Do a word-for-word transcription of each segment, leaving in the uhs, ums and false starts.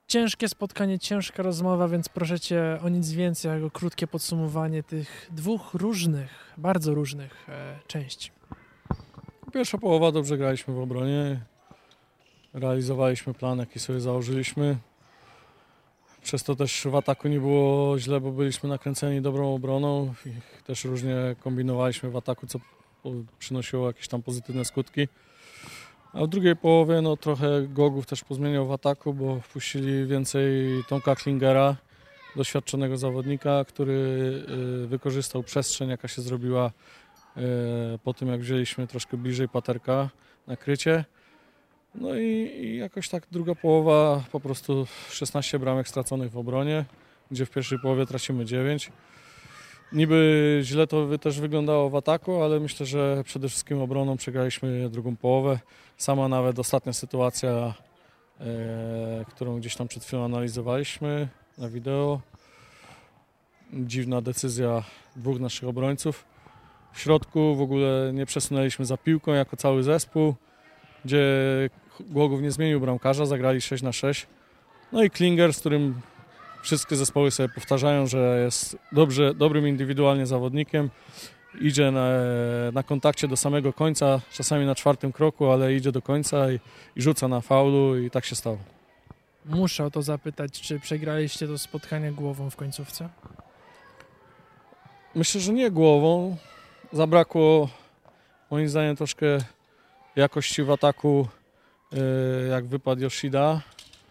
Ciężkie spotkanie, ciężka rozmowa, więc proszę Cię o nic więcej, jak o krótkie podsumowanie tych dwóch różnych, bardzo różnych e, części. Pierwsza połowa dobrze graliśmy w obronie. Realizowaliśmy plan, jaki sobie założyliśmy. Przez to też w ataku nie było źle, bo byliśmy nakręceni dobrą obroną. I też różnie kombinowaliśmy w ataku, co przynosiło jakieś tam pozytywne skutki. A w drugiej połowie no, trochę Gogów też pozmieniał w ataku, bo wpuścili więcej Tomka Klingera, doświadczonego zawodnika, który wykorzystał przestrzeń, jaka się zrobiła po tym, jak wzięliśmy troszkę bliżej Paterka na krycie. No i, i jakoś tak druga połowa, po prostu szesnaście bramek straconych w obronie, gdzie w pierwszej połowie tracimy dziewięć. Niby źle to też wyglądało w ataku, ale myślę, że przede wszystkim obroną przegraliśmy drugą połowę. Sama nawet ostatnia sytuacja, e, którą gdzieś tam przed chwilą analizowaliśmy na wideo. Dziwna decyzja dwóch naszych obrońców. W środku w ogóle nie przesunęliśmy za piłką jako cały zespół, gdzie Głogów nie zmienił bramkarza, zagrali sześć na sześć. No i Klinger, z którym wszystkie zespoły sobie powtarzają, że jest dobrze, dobrym indywidualnie zawodnikiem. Idzie na, na kontakcie do samego końca, czasami na czwartym kroku, ale idzie do końca i, i rzuca na faulu i tak się stało. Muszę o to zapytać, czy przegraliście to spotkanie głową w końcówce? Myślę, że nie głową. Zabrakło moim zdaniem troszkę jakości w ataku, jak wypadł Yoshida.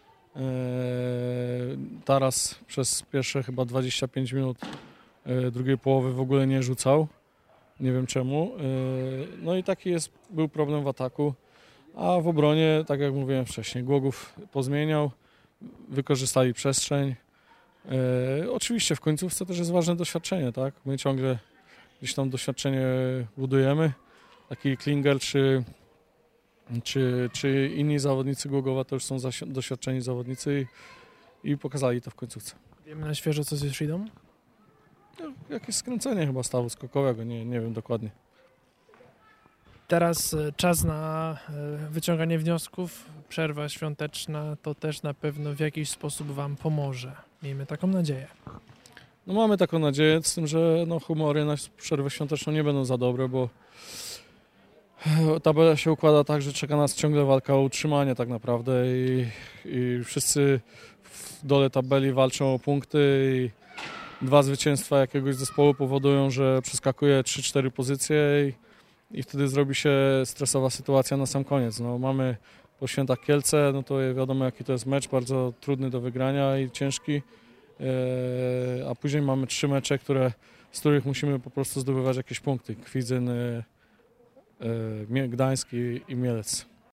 Taras przez pierwsze chyba dwadzieścia pięć minut drugiej połowy w ogóle nie rzucał. Nie wiem czemu. No i taki jest, był problem w ataku. A w obronie, tak jak mówiłem wcześniej, Głogów pozmieniał, wykorzystali przestrzeń. Oczywiście w końcówce też jest ważne doświadczenie, tak? My ciągle gdzieś tam doświadczenie budujemy. Taki Klinger czy Czy, czy inni zawodnicy Głogowa to już są doświadczeni zawodnicy i, i pokazali to w końcówce. Wiemy na świeżo, co z Yoshidą? No, jakieś skręcenie chyba stawu skokowego, nie, nie wiem dokładnie. Teraz czas na wyciąganie wniosków. Przerwa świąteczna to też na pewno w jakiś sposób Wam pomoże. Miejmy taką nadzieję. No mamy taką nadzieję, z tym, że no, humory na przerwę świąteczną nie będą za dobre, bo tabela się układa tak, że czeka nas ciągle walka o utrzymanie tak naprawdę i, i wszyscy w dole tabeli walczą o punkty i dwa zwycięstwa jakiegoś zespołu powodują, że przeskakuje trzy cztery pozycje i, i wtedy zrobi się stresowa sytuacja na sam koniec. No, mamy po świętach Kielce, no to wiadomo jaki to jest mecz, bardzo trudny do wygrania i ciężki, e, a później mamy trzy mecze, które, z których musimy po prostu zdobywać jakieś punkty. Kwidzyn, Gdańsk i, i Mielec.